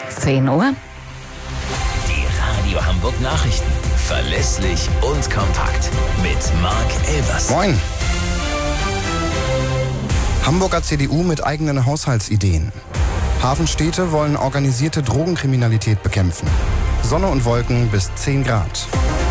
10 Uhr. Die Radio Hamburg Nachrichten. Verlässlich und kompakt. Mit Marc Elvers. Moin. Hamburger CDU mit eigenen Haushaltsideen. Hafenstädte wollen organisierte Drogenkriminalität bekämpfen. Sonne und Wolken bis 10 Grad.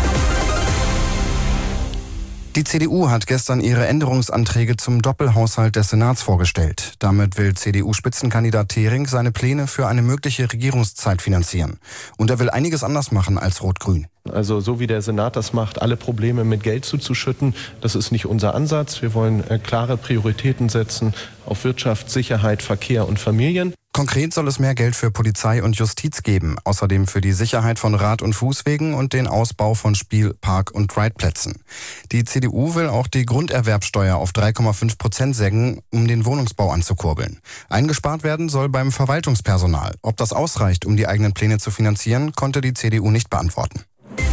Die CDU hat gestern ihre Änderungsanträge zum Doppelhaushalt des Senats vorgestellt. Damit will CDU-Spitzenkandidat Thering seine Pläne für eine mögliche Regierungszeit finanzieren. Und er will einiges anders machen als Rot-Grün. Also so wie der Senat das macht, alle Probleme mit Geld zuzuschütten, das ist nicht unser Ansatz. Wir wollen klare Prioritäten setzen auf Wirtschaft, Sicherheit, Verkehr und Familien. Konkret soll es mehr Geld für Polizei und Justiz geben, außerdem für die Sicherheit von Rad- und Fußwegen und den Ausbau von Spiel-, Park- und Ride-Plätzen. Die CDU will auch die Grunderwerbsteuer auf 3,5% senken, um den Wohnungsbau anzukurbeln. Eingespart werden soll beim Verwaltungspersonal. Ob das ausreicht, um die eigenen Pläne zu finanzieren, konnte die CDU nicht beantworten.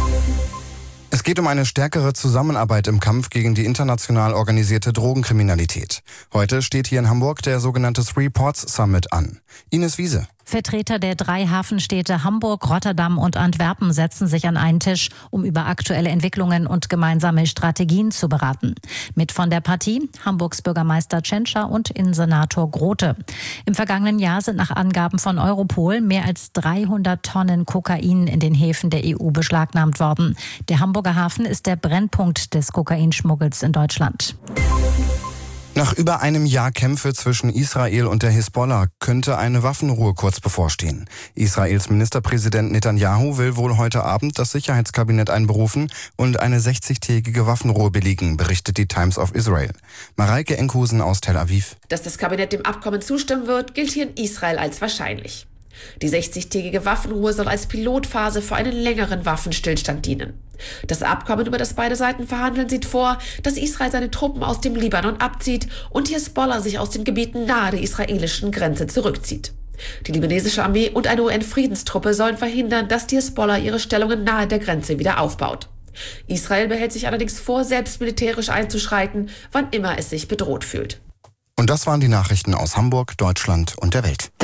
Es geht um eine stärkere Zusammenarbeit im Kampf gegen die international organisierte Drogenkriminalität. Heute steht hier in Hamburg der sogenannte Three Ports Summit an. Ines Wiese. Vertreter der 3 Hafenstädte Hamburg, Rotterdam und Antwerpen setzen sich an einen Tisch, um über aktuelle Entwicklungen und gemeinsame Strategien zu beraten. Mit von der Partie Hamburgs Bürgermeister Tschentscher und Innensenator Grote. Im vergangenen Jahr sind nach Angaben von Europol mehr als 300 Tonnen Kokain in den Häfen der EU beschlagnahmt worden. Der Hamburger Hafen ist der Brennpunkt des Kokainschmuggels in Deutschland. Nach über einem Jahr Kämpfe zwischen Israel und der Hisbollah könnte eine Waffenruhe kurz bevorstehen. Israels Ministerpräsident Netanyahu will wohl heute Abend das Sicherheitskabinett einberufen und eine 60-tägige Waffenruhe billigen, berichtet die Times of Israel. Mareike Enkhusen aus Tel Aviv. Dass das Kabinett dem Abkommen zustimmen wird, gilt hier in Israel als wahrscheinlich. Die 60-tägige Waffenruhe soll als Pilotphase für einen längeren Waffenstillstand dienen. Das Abkommen, über das beide Seiten verhandeln, sieht vor, dass Israel seine Truppen aus dem Libanon abzieht und die Hisbollah sich aus den Gebieten nahe der israelischen Grenze zurückzieht. Die libanesische Armee und eine UN-Friedenstruppe sollen verhindern, dass die Hisbollah ihre Stellungen nahe der Grenze wieder aufbaut. Israel behält sich allerdings vor, selbst militärisch einzuschreiten, wann immer es sich bedroht fühlt. Und das waren die Nachrichten aus Hamburg, Deutschland und der Welt.